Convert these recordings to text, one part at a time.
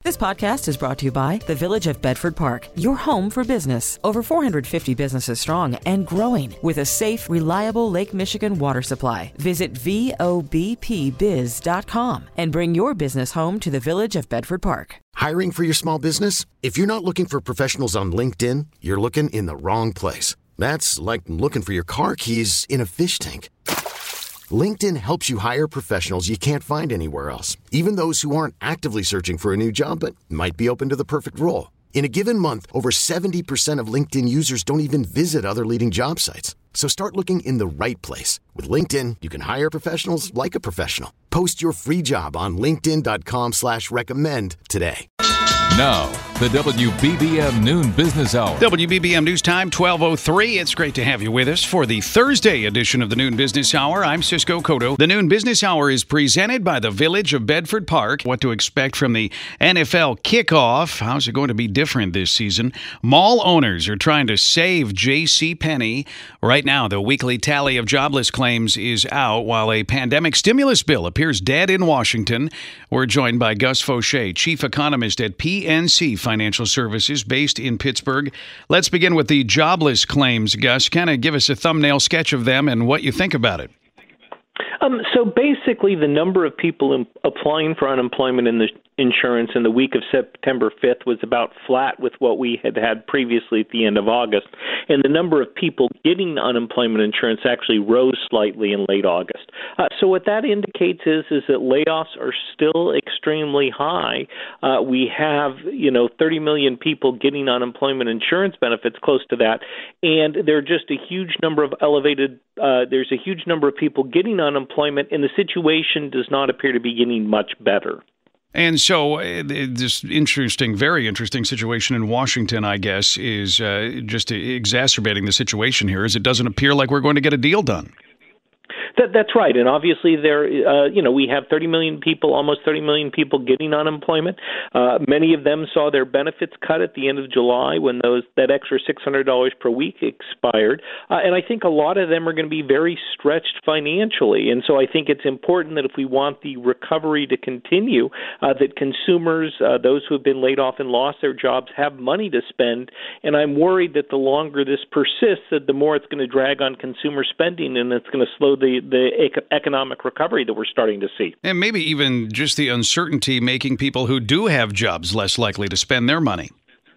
This podcast is brought to you by the Village of Bedford Park, your home for business. Over 450 businesses strong and growing with a safe, reliable Lake Michigan water supply. Visit VOBPBiz.com and bring your business home to the Village of Bedford Park. Hiring for your small business? If you're not looking for professionals on LinkedIn, you're looking in the wrong place. That's like looking for your car keys in a fish tank. LinkedIn helps you hire professionals you can't find anywhere else, even those who aren't actively searching for a new job but might be open to the perfect role. In a given month, over 70% of LinkedIn users don't even visit other leading job sites. So start looking in the right place. With LinkedIn, you can hire professionals like a professional. Post your free job on linkedin.com/recommend today. Now, the WBBM Noon Business Hour. WBBM News Time, 12:03. It's great to have you with us for the Thursday edition of the Noon Business Hour. I'm Cisco Cotto. The Noon Business Hour is presented by the Village of Bedford Park. What to expect from the NFL kickoff. How's it going to be different this season? Mall owners are trying to save JCPenney. Right now, the weekly tally of jobless claims is out, while a pandemic stimulus bill appears dead in Washington. We're joined by Gus Faucher, chief economist at PNC Financial Services based in Pittsburgh. Let's begin with the jobless claims. Gus, kind of give us a thumbnail sketch of them and what you think about it. So basically, the number of people applying for unemployment in the insurance in the week of September 5th was about flat with what we had previously at the end of August. And the number of people getting unemployment insurance actually rose slightly in late August. So what that indicates is that layoffs are still extremely high. We have, 30 million people getting unemployment insurance benefits, close to that. And there are just a huge number of there's a huge number of people getting unemployment, and the situation does not appear to be getting much better. And so this very interesting situation in Washington, I guess, is just exacerbating the situation here, as it doesn't appear like we're going to get a deal done. That's right. And obviously we have 30 million people, almost 30 million people getting unemployment. Many of them saw their benefits cut at the end of July when that extra $600 per week expired. And I think a lot of them are going to be very stretched financially. And so I think it's important that if we want the recovery to continue, that consumers, those who have been laid off and lost their jobs, have money to spend. And I'm worried that the longer this persists, that the more it's going to drag on consumer spending, and it's going to slow the economic recovery that we're starting to see. And maybe even just the uncertainty making people who do have jobs less likely to spend their money.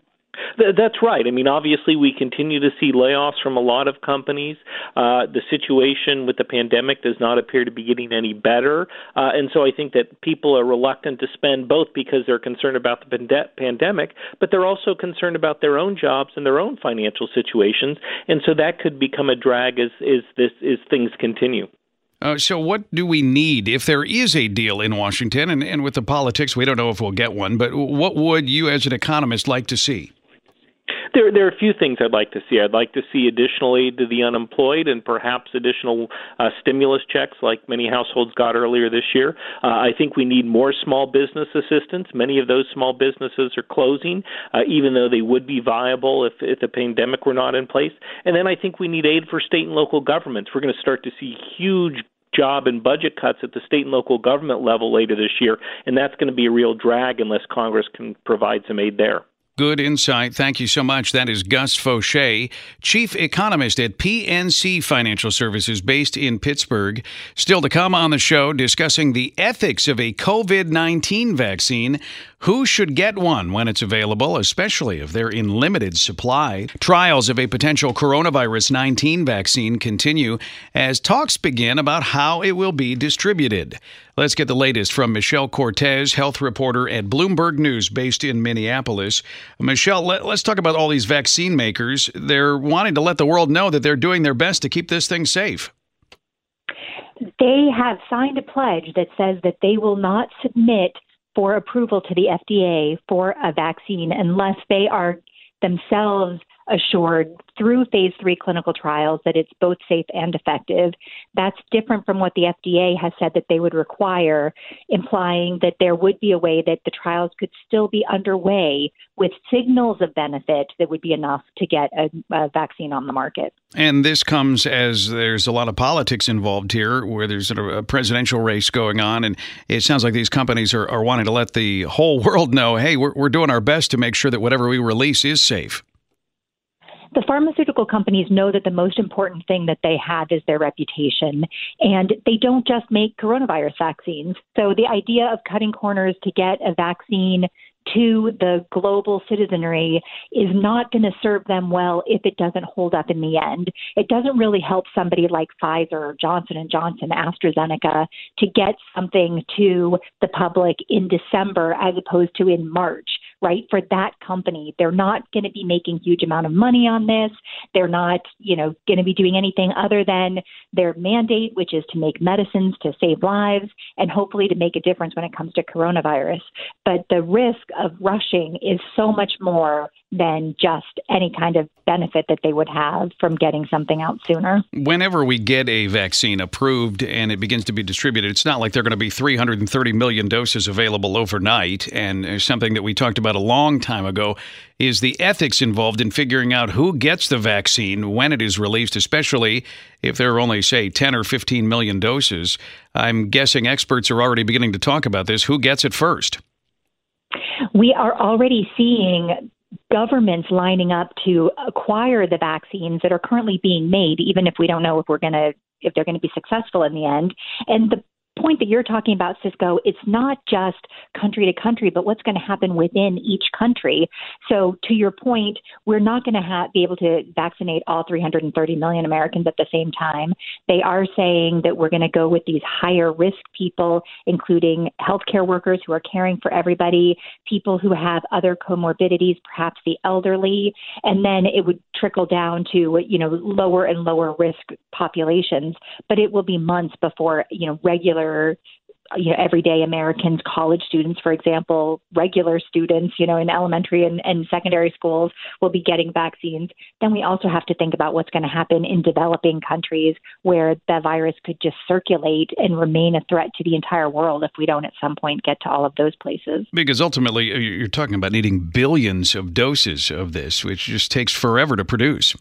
That's right. I mean, obviously, we continue to see layoffs from a lot of companies. The situation with the pandemic does not appear to be getting any better. And so I think that people are reluctant to spend, both because they're concerned about the pandemic, but they're also concerned about their own jobs and their own financial situations. And so that could become a drag as things continue. So what do we need if there is a deal in Washington? And with the politics, we don't know if we'll get one, but what would you as an economist like to see? There are a few things I'd like to see. I'd like to see additional aid to the unemployed and perhaps additional stimulus checks like many households got earlier this year. I think we need more small business assistance. Many of those small businesses are closing, even though they would be viable if the pandemic were not in place. And then I think we need aid for state and local governments. We're going to start to see huge job and budget cuts at the state and local government level later this year, and that's going to be a real drag unless Congress can provide some aid there. Good insight. Thank you so much. That is Gus Faucher, chief economist at PNC Financial Services based in Pittsburgh. Still to come on the show, discussing the ethics of a COVID-19 vaccine. Who should get one when it's available, especially if they're in limited supply? Trials of a potential coronavirus 19 vaccine continue as talks begin about how it will be distributed. Let's get the latest from Michelle Cortez, health reporter at Bloomberg News based in Minneapolis. Michelle, let's talk about all these vaccine makers. They're wanting to let the world know that they're doing their best to keep this thing safe. They have signed a pledge that says that they will not submit for approval to the FDA for a vaccine unless they are themselves assured through phase 3 clinical trials that it's both safe and effective. That's different from what the FDA has said that they would require, implying that there would be a way that the trials could still be underway with signals of benefit that would be enough to get a vaccine on the market. And this comes as there's a lot of politics involved here, where there's a presidential race going on, and it sounds like these companies are wanting to let the whole world know, hey, we're doing our best to make sure that whatever we release is safe. The pharmaceutical companies know that the most important thing that they have is their reputation, and they don't just make coronavirus vaccines. So the idea of cutting corners to get a vaccine to the global citizenry is not going to serve them well if it doesn't hold up in the end. It doesn't really help somebody like Pfizer, Johnson & Johnson, AstraZeneca to get something to the public in December as opposed to in March, right? For that company, they're not going to be making huge amount of money on this. They're not, going to be doing anything other than their mandate, which is to make medicines to save lives and hopefully to make a difference when it comes to coronavirus. But the risk of rushing is so much more than just any kind of benefit that they would have from getting something out sooner. Whenever we get a vaccine approved and it begins to be distributed, it's not like there are going to be 330 million doses available overnight. And something that we talked about a long time ago is the ethics involved in figuring out who gets the vaccine when it is released, especially if there are only, say, 10 or 15 million doses. I'm guessing experts are already beginning to talk about this. Who gets it first? We are already seeing governments lining up to acquire the vaccines that are currently being made, even if we don't know if they're going to be successful in the end. And the point that you're talking about, Cisco, it's not just country to country, but what's going to happen within each country. So to your point, we're not going to be able to vaccinate all 330 million Americans at the same time. They are saying that we're going to go with these higher risk people, including healthcare workers who are caring for everybody, people who have other comorbidities, perhaps the elderly, and then it would trickle down to, lower and lower risk populations. But it will be months before, regular, everyday Americans, college students, for example, regular students, in elementary and secondary schools will be getting vaccines. Then we also have to think about what's going to happen in developing countries where the virus could just circulate and remain a threat to the entire world if we don't at some point get to all of those places. Because ultimately, you're talking about needing billions of doses of this, which just takes forever to produce.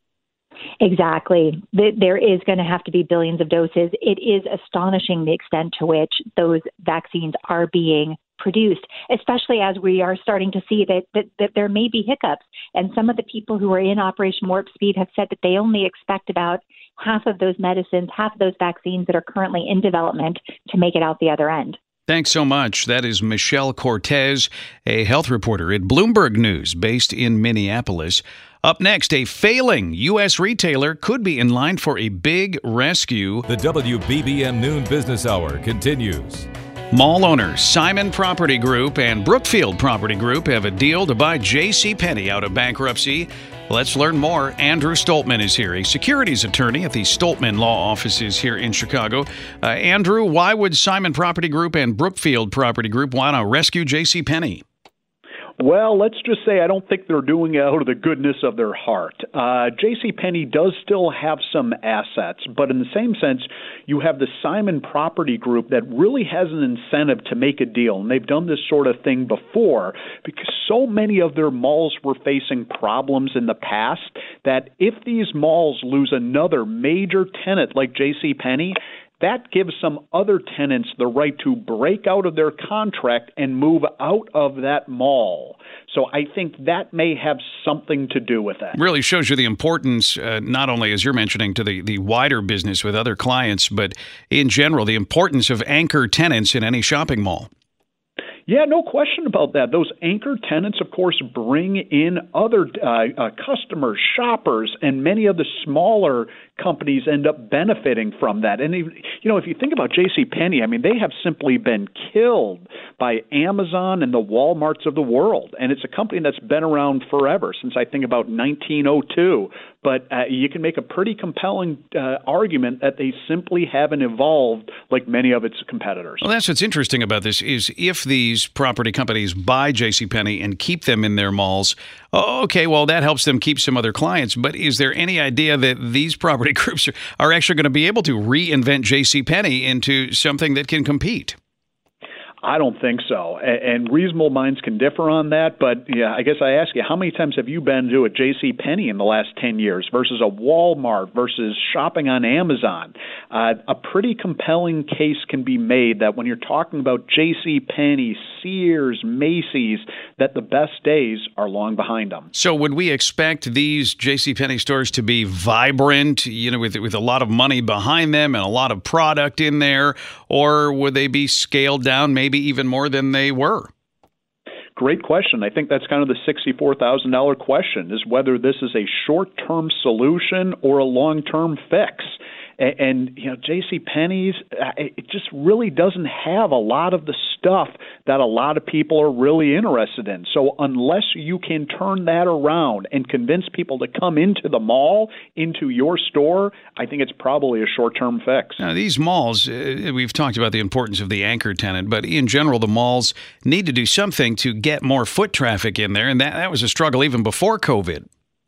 Exactly. There is going to have to be billions of doses. It is astonishing the extent to which those vaccines are being produced, especially as we are starting to see that there may be hiccups. And some of the people who are in Operation Warp Speed have said that they only expect about half of those medicines, half of those vaccines that are currently in development to make it out the other end. Thanks so much. That is Michelle Cortez, a health reporter at Bloomberg News based in Minneapolis. Up next, a failing U.S. retailer could be in line for a big rescue. The WBBM Noon Business Hour continues. Mall owners Simon Property Group and Brookfield Property Group have a deal to buy JCPenney out of bankruptcy. Let's learn more. Andrew Stoltman is here, a securities attorney at the Stoltman Law Offices here in Chicago. Andrew, why would Simon Property Group and Brookfield Property Group want to rescue JCPenney? Well, let's just say I don't think they're doing it out of the goodness of their heart. JCPenney does still have some assets, but in the same sense, you have the Simon Property Group that really has an incentive to make a deal, and they've done this sort of thing before because so many of their malls were facing problems in the past that if these malls lose another major tenant like JCPenney, that gives some other tenants the right to break out of their contract and move out of that mall. So I think that may have something to do with that. Really shows you the importance, not only, as you're mentioning, to the wider business with other clients, but in general, the importance of anchor tenants in any shopping mall. Yeah, no question about that. Those anchor tenants, of course, bring in other customers, shoppers, and many of the smaller companies end up benefiting from that. And, if you think about JCPenney, I mean, they have simply been killed by Amazon and the Walmarts of the world. And it's a company that's been around forever, since I think about 1902. But you can make a pretty compelling argument that they simply haven't evolved like many of its competitors. Well, that's what's interesting about this is if the these property companies buy JCPenney and keep them in their malls. Okay, well, that helps them keep some other clients. But is there any idea that these property groups are actually going to be able to reinvent JCPenney into something that can compete? I don't think so. And reasonable minds can differ on that. But yeah, I guess I ask you, how many times have you been to a JCPenney in the last 10 years versus a Walmart versus shopping on Amazon? A pretty compelling case can be made that when you're talking about JCPenney, Sears, Macy's, that the best days are long behind them. So would we expect these JCPenney stores to be vibrant, with a lot of money behind them and a lot of product in there, or would they be scaled down maybe even more than they were? Great question. I think that's kind of the $64,000 question, is whether this is a short-term solution or a long-term fix. And JCPenney's, it just really doesn't have a lot of the stuff that a lot of people are really interested in. So unless you can turn that around and convince people to come into the mall, into your store, I think it's probably a short-term fix. Now, these malls, we've talked about the importance of the anchor tenant, but in general, the malls need to do something to get more foot traffic in there, and that was a struggle even before COVID.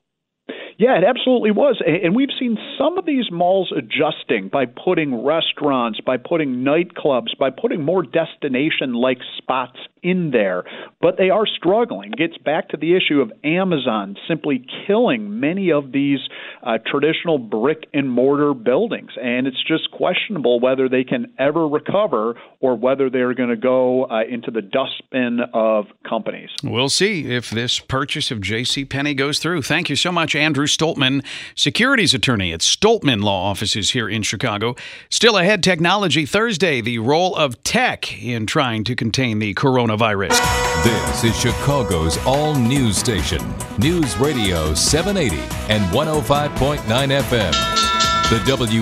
Yeah, it absolutely was. And we've seen some of these malls adjusting by putting restaurants, by putting nightclubs, by putting more destination-like spots in there. But they are struggling. It gets back to the issue of Amazon simply killing many of these traditional brick-and-mortar buildings. And it's just questionable whether they can ever recover or whether they're going to go into the dustbin of companies. We'll see if this purchase of JCPenney goes through. Thank you so much, Andrew Stoltman, securities attorney at Stoltman Law Offices here in Chicago. Still ahead, Technology Thursday, the role of tech in trying to contain the coronavirus. This is Chicago's all-news station, News Radio 780 and 105.9 FM. The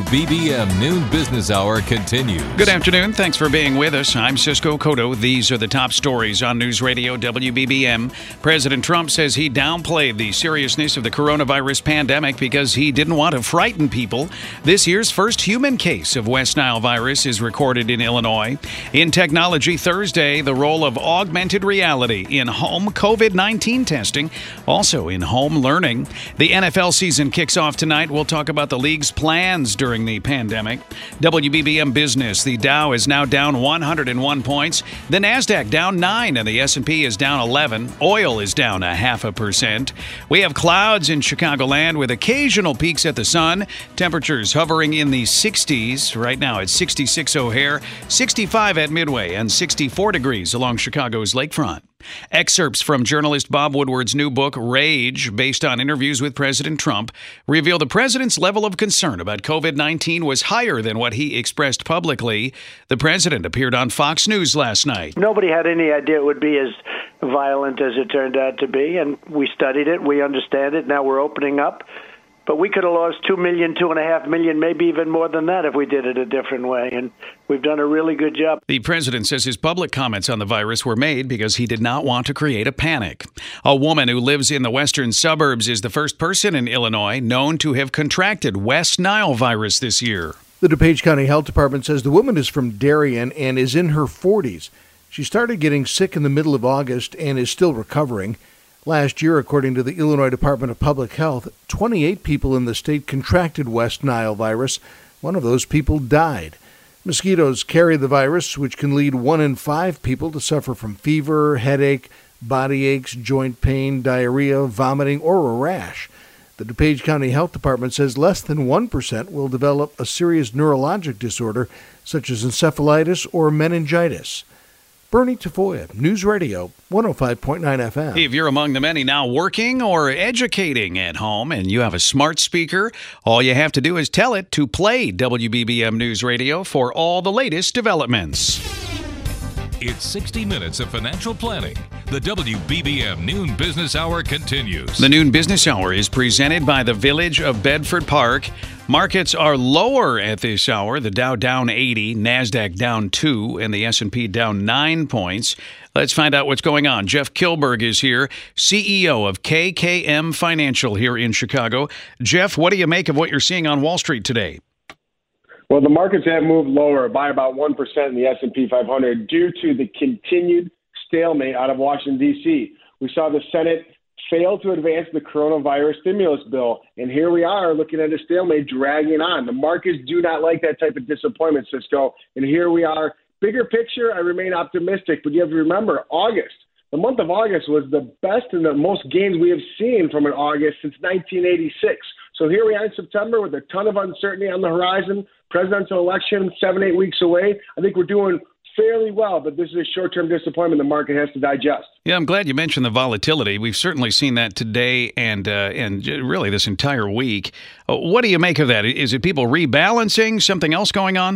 WBBM Noon Business Hour continues. Good afternoon. Thanks for being with us. I'm Cisco Cotto. These are the top stories on News Radio WBBM. President Trump says he downplayed the seriousness of the coronavirus pandemic because he didn't want to frighten people. This year's first human case of West Nile virus is recorded in Illinois. In Technology Thursday, the role of augmented reality in home COVID-19 testing, also in home learning. The NFL season kicks off tonight. We'll talk about the league's plans during the pandemic. WBBM Business, the Dow is now down 101 points. The NASDAQ down 9 and the S&P is down 11. Oil is down 0.5%. We have clouds in Chicagoland with occasional peaks at the sun. Temperatures hovering in the 60s. Right now it's 66 O'Hare, 65 at Midway, and 64 degrees along Chicago's lakefront. Excerpts from journalist Bob Woodward's new book, Rage, based on interviews with President Trump, reveal the president's level of concern about COVID-19 was higher than what he expressed publicly. The president appeared on Fox News last night. Nobody had any idea it would be as violent as it turned out to be, and we studied it, we understand it, now we're opening up. But we could have lost 2 million, 2.5 million, maybe even more than that if we did it a different way. And we've done a really good job. The president says his public comments on the virus were made because he did not want to create a panic. A woman who lives in the western suburbs is the first person in Illinois known to have contracted West Nile virus this year. The DuPage County Health Department says the woman is from Darien and is in her 40s. She started getting sick in the middle of August and is still recovering. Last year, according to the Illinois Department of Public Health, 28 people in the state contracted West Nile virus. One of those people died. Mosquitoes carry the virus, which can lead 1 in 5 people to suffer from fever, headache, body aches, joint pain, diarrhea, vomiting, or a rash. The DuPage County Health Department says less than 1% will develop a serious neurologic disorder, such as encephalitis or meningitis. Bernie Tafoya, News Radio 105.9 FM. If you're among the many now working or educating at home and you have a smart speaker, all you have to do is tell it to play WBBM News Radio for all the latest developments. It's 60 minutes of financial planning. The WBBM Noon Business Hour continues. The Noon Business Hour is presented by the Village of Bedford Park. Markets are lower at this hour. The Dow down 80, NASDAQ down 2, and the S&P down 9 points. Let's find out what's going on. Jeff Kilberg is here, CEO of KKM Financial here in Chicago. Jeff, what do you make of what you're seeing on Wall Street today? Well, the markets have moved lower by about 1% in the S&P 500 due to the continued stalemate out of Washington, D.C. We saw the Senate fail to advance the coronavirus stimulus bill, and here we are looking at a stalemate dragging on. The markets do not like that type of disappointment, Cisco, and here we are. Bigger picture, I remain optimistic, but you have to remember, the month of August was the best and the most gains we have seen from an August since 1986. So here we are in September with a ton of uncertainty on the horizon, presidential election 7-8 weeks away. I think we're doing fairly well, but this is a short-term disappointment the market has to digest. Yeah, I'm glad you mentioned the volatility. We've certainly seen that today and really this entire week. What do you make of that? Is it people rebalancing, something else going on?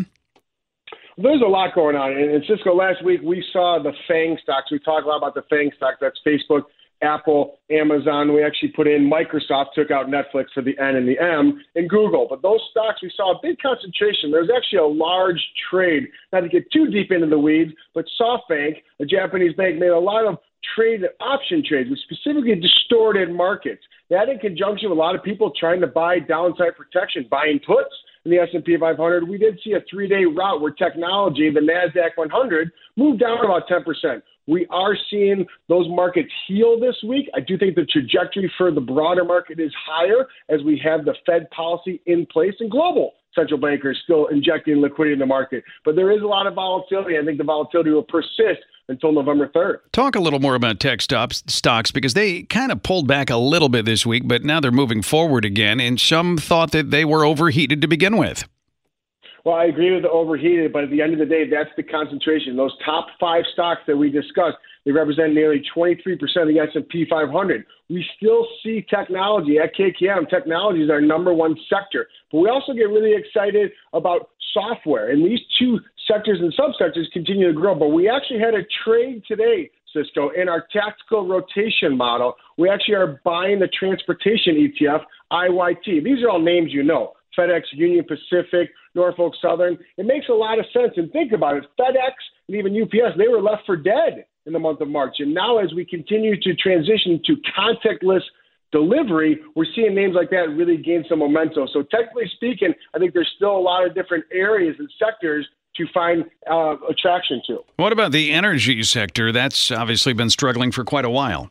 There's a lot going on. And Cisco, last week we saw the FANG stocks. We talked a lot about the FANG stocks. That's Facebook, Apple, Amazon. We actually put in Microsoft, took out Netflix for the N and the M, and Google. But those stocks, we saw a big concentration. There's actually a large trade, not to get too deep into the weeds, but SoftBank, a Japanese bank, made a lot of option trades with specifically distorted markets. That in conjunction with a lot of people trying to buy downside protection, buying puts in the S&P 500, we did see a 3-day rout where technology, the NASDAQ 100, moved down about 10%. We are seeing those markets heal this week. I do think the trajectory for the broader market is higher as we have the Fed policy in place and global central bankers still injecting liquidity in the market. But there is a lot of volatility. I think the volatility will persist until November 3rd. Talk a little more about tech stocks because they kind of pulled back a little bit this week, but now they're moving forward again, and some thought that they were overheated to begin with. Well, I agree with the overheated, but at the end of the day, that's the concentration. Those top 5 stocks that we discussed, they represent nearly 23% of the S&P 500. We still see technology. At KKM, technology is our number one sector. But we also get really excited about software. And these two sectors and subsectors continue to grow. But we actually had a trade today, Cisco, in our tactical rotation model. We actually are buying the transportation ETF, IYT. These are all names you know. FedEx, Union Pacific, Norfolk Southern. It makes a lot of sense. And think about it. FedEx and even UPS, they were left for dead in the month of March. And now as we continue to transition to contactless delivery, we're seeing names like that really gain some momentum. So technically speaking, I think there's still a lot of different areas and sectors to find attraction to. What about the energy sector? That's obviously been struggling for quite a while.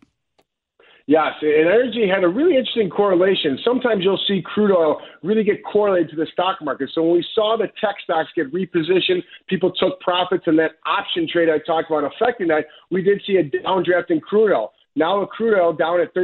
Yes, and energy had a really interesting correlation. Sometimes you'll see crude oil really get correlated to the stock market. So when we saw the tech stocks get repositioned, people took profits, and that option trade I talked about affecting that, we did see a downdraft in crude oil. Now with crude oil down at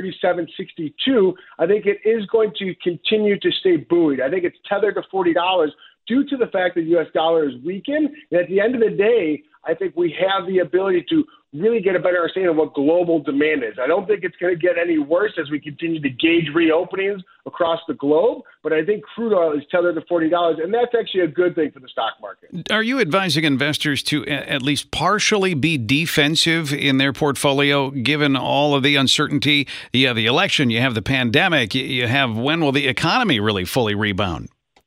$37.62, I think it is going to continue to stay buoyed. I think it's tethered to $40 due to the fact that the U.S. dollar is weakened. And at the end of the day, I think we have the ability to really get a better understanding of what global demand is. I don't think it's going to get any worse as we continue to gauge reopenings across the globe, but I think crude oil is tethered to $40, and that's actually a good thing for the stock market. Are you advising investors to at least partially be defensive in their portfolio, given all of the uncertainty? You have the election, you have the pandemic, you have when will the economy really fully rebound?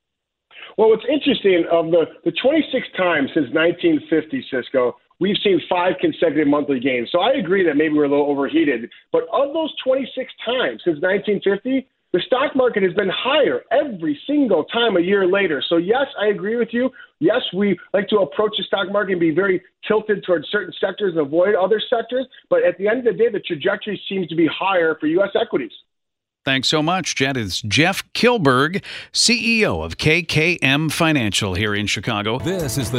Well, what's interesting, of the 26 times since 1950, Cisco, we've seen 5 consecutive monthly gains. So I agree that maybe we're a little overheated. But of those 26 times since 1950, the stock market has been higher every single time a year later. So, yes, I agree with you. Yes, we like to approach the stock market and be very tilted towards certain sectors and avoid other sectors. But at the end of the day, the trajectory seems to be higher for U.S. equities. Thanks so much, Jed. It's Jeff Kilberg, CEO of KKM Financial here in Chicago. This is the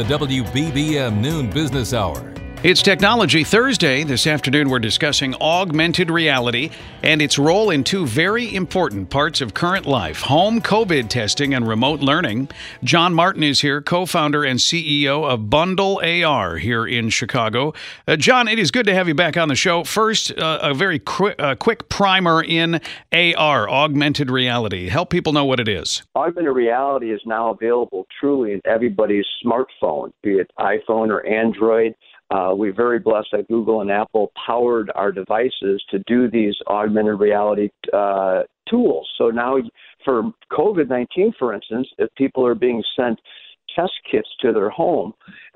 WBBM Noon Business Hour. It's Technology Thursday. This afternoon, we're discussing augmented reality and its role in 2 very important parts of current life, home COVID testing and remote learning. John Martin is here, co-founder and CEO of Bundle AR here in Chicago. John, it is good to have you back on the show. First, a very quick primer in AR, augmented reality. Help people know what it is. Augmented reality is now available truly in everybody's smartphone, be it iPhone or Android. We're very blessed that Google and Apple powered our devices to do these augmented reality tools. So now for COVID-19, for instance, if people are being sent test kits to their home,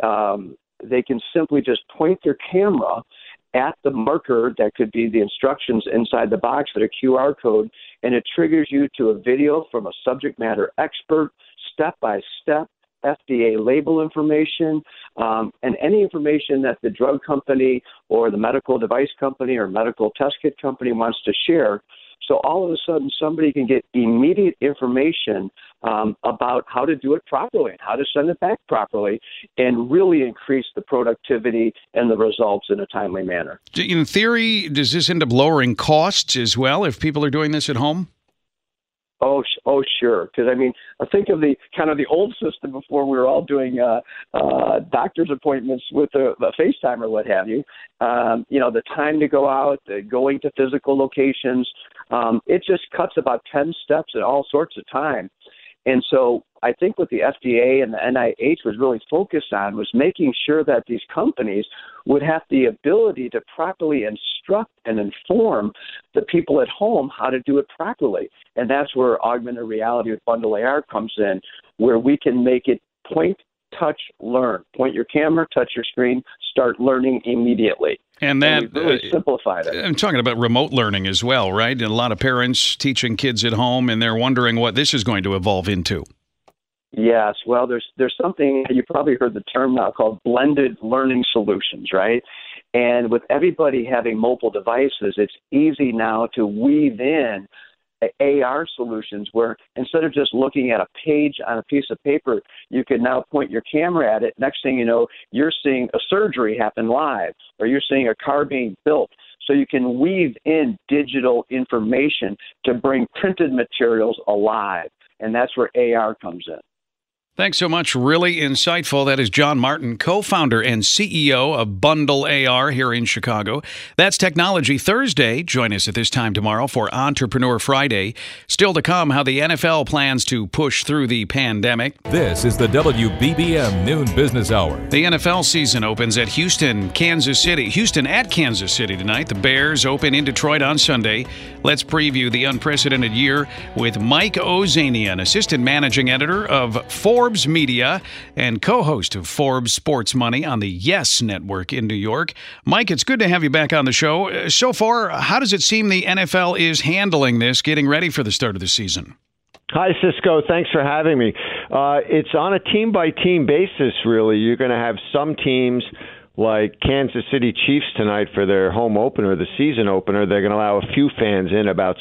they can simply just point their camera at the marker that could be the instructions inside the box with a QR code, and it triggers you to a video from a subject matter expert, step by step, FDA label information, and any information that the drug company or the medical device company or medical test kit company wants to share. So all of a sudden, somebody can get immediate information about how to do it properly and how to send it back properly and really increase the productivity and the results in a timely manner. In theory, does this end up lowering costs as well if people are doing this at home? Oh, sure. Because, I mean, I think of the kind of the old system before we were all doing doctor's appointments with a FaceTime or what have you. The time to go out, going to physical locations, it just cuts about 10 steps and all sorts of time. And so I think what the FDA and the NIH was really focused on was making sure that these companies would have the ability to properly instruct and inform the people at home how to do it properly. And that's where augmented reality with Bundle AR comes in, where we can make it point, touch, learn. Point your camera, touch your screen, start learning immediately. And that we've really simplified it. I'm talking about remote learning as well, right? And a lot of parents teaching kids at home, and they're wondering what this is going to evolve into. Yes, well, there's something, you probably heard the term now called blended learning solutions, right? And with everybody having mobile devices, it's easy now to weave in AR solutions where instead of just looking at a page on a piece of paper, you can now point your camera at it. Next thing you know, you're seeing a surgery happen live, or you're seeing a car being built. So you can weave in digital information to bring printed materials alive. And that's where AR comes in. Thanks so much. Really insightful. That is John Martin, co-founder and CEO of Bundle AR here in Chicago. That's Technology Thursday. Join us at this time tomorrow for Entrepreneur Friday. Still to come, how the NFL plans to push through the pandemic. This is the WBBM Noon Business Hour. The NFL season opens at Houston at Kansas City tonight. The Bears open in Detroit on Sunday. Let's preview the unprecedented year with Mike Ozanian, assistant managing editor of Forbes Media and co-host of Forbes Sports Money on the Yes Network in New York. Mike, it's good to have you back on the show. So far, how does it seem the NFL is handling this, getting ready for the start of the season? Hi, Cisco. Thanks for having me. It's on a team-by-team basis, really. You're going to have some teams like Kansas City Chiefs tonight for their home opener, the season opener. They're going to allow a few fans in, about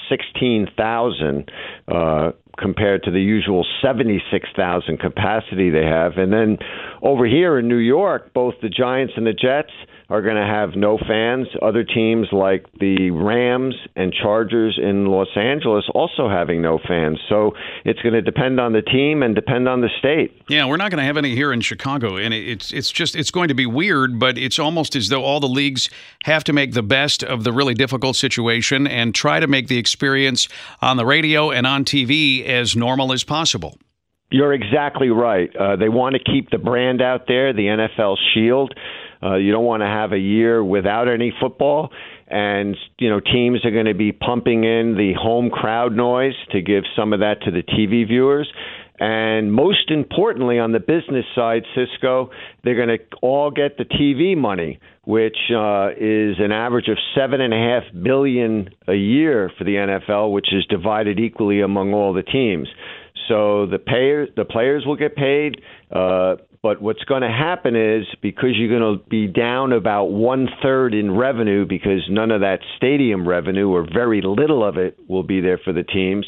16,000 compared to the usual 76,000 capacity they have. And then over here in New York, both the Giants and the Jets are going to have no fans. Other teams like the Rams and Chargers in Los Angeles also having no fans. So it's going to depend on the team and depend on the state. Yeah, we're not going to have any here in Chicago, and it's going to be weird, but it's almost as though all the leagues have to make the best of the really difficult situation and try to make the experience on the radio and on TV as normal as possible. You're exactly right. They want to keep the brand out there, the NFL Shield. You don't want to have a year without any football. And, teams are going to be pumping in the home crowd noise to give some of that to the TV viewers. And most importantly, on the business side, Cisco, they're going to all get the TV money, which is an average of $7.5 billion a year for the NFL, which is divided equally among all the teams. So the players will get paid. But what's going to happen is, because you're going to be down about 1/3 in revenue, because none of that stadium revenue, or very little of it, will be there for the teams.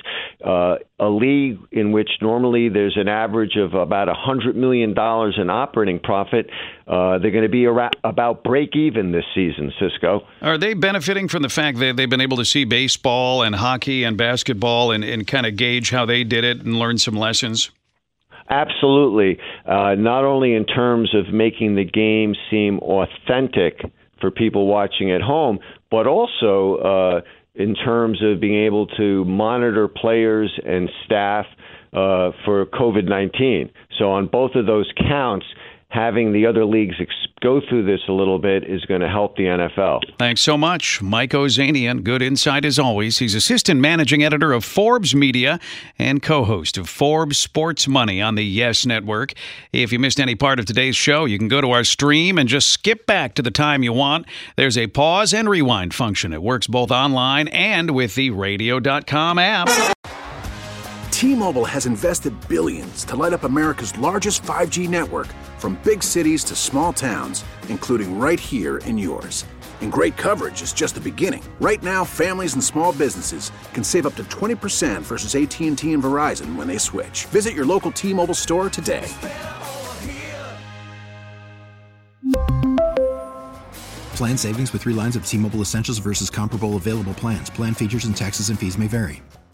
A league in which normally there's an average of about $100 million in operating profit, they're going to be about break even this season, Cisco. Are they benefiting from the fact that they've been able to see baseball and hockey and basketball and kind of gauge how they did it and learn some lessons? Absolutely. Not only in terms of making the game seem authentic for people watching at home, but also in terms of being able to monitor players and staff for COVID-19. So on both of those counts, having the other leagues go through this a little bit is going to help the NFL. Thanks so much, Mike Ozanian. Good insight as always. He's assistant managing editor of Forbes Media and co-host of Forbes Sports Money on the Yes Network. If you missed any part of today's show, you can go to our stream and just skip back to the time you want. There's a pause and rewind function. It works both online and with the radio.com app. T-Mobile has invested billions to light up America's largest 5G network, from big cities to small towns, including right here in yours. And great coverage is just the beginning. Right now, families and small businesses can save up to 20% versus AT&T and Verizon when they switch. Visit your local T-Mobile store today. Plan savings with 3 lines of T-Mobile Essentials versus comparable available plans. Plan features and taxes and fees may vary.